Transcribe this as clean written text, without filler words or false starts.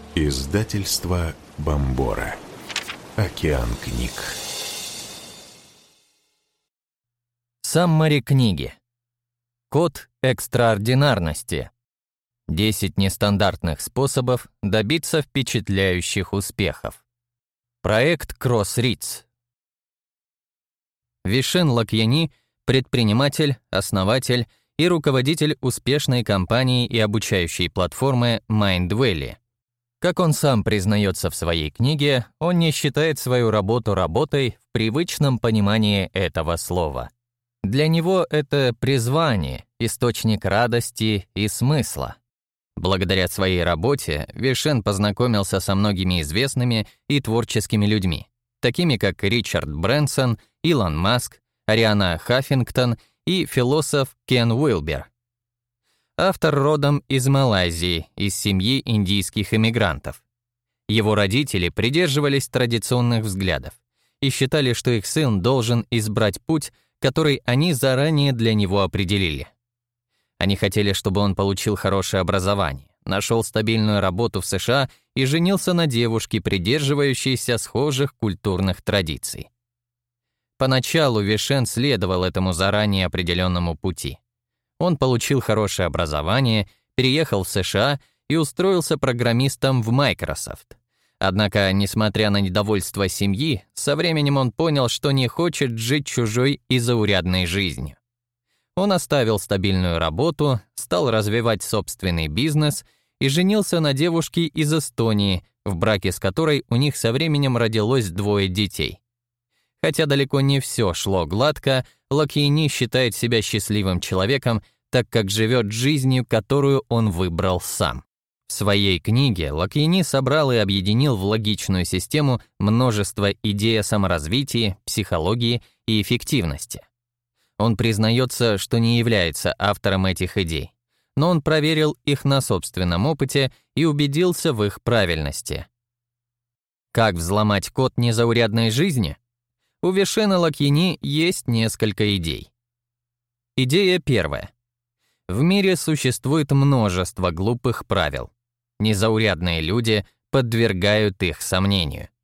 Издательство Бомбора. Океан книг. Саммари книги. Код экстраординарности. 10 нестандартных способов добиться впечатляющих успехов. Проект Crossreads. Вишен Лакьяни – предприниматель, основатель и руководитель успешной компании и обучающей платформы Mindvalley. Как он сам признается в своей книге, он не считает свою работу работой в привычном понимании этого слова. Для него это призвание, источник радости и смысла. Благодаря своей работе Вишен познакомился со многими известными и творческими людьми, такими как Ричард Брэнсон, Илон Маск, Ариана Хаффингтон и философ Кен Уилбер. Автор родом из Малайзии, из семьи индийских эмигрантов. Его родители придерживались традиционных взглядов и считали, что их сын должен избрать путь, который они заранее для него определили. Они хотели, чтобы он получил хорошее образование, нашел стабильную работу в США и женился на девушке, придерживающейся схожих культурных традиций. Поначалу Вишен следовал этому заранее определенному пути. Он получил хорошее образование, переехал в США и устроился программистом в Microsoft. Однако, несмотря на недовольство семьи, со временем он понял, что не хочет жить чужой и заурядной жизнью. Он оставил стабильную работу, стал развивать собственный бизнес и женился на девушке из Эстонии, в браке с которой у них со временем родилось 2 детей. Хотя далеко не все шло гладко, Лакьяни считает себя счастливым человеком, так как живет жизнью, которую он выбрал сам. В своей книге Лакьяни собрал и объединил в логичную систему множество идей о саморазвитии, психологии и эффективности. Он признается, что не является автором этих идей, но он проверил их на собственном опыте и убедился в их правильности. Как взломать код незаурядной жизни? У Вишена Лакьяни есть несколько идей. Идея первая. В мире существует множество глупых правил. Незаурядные люди подвергают их сомнению.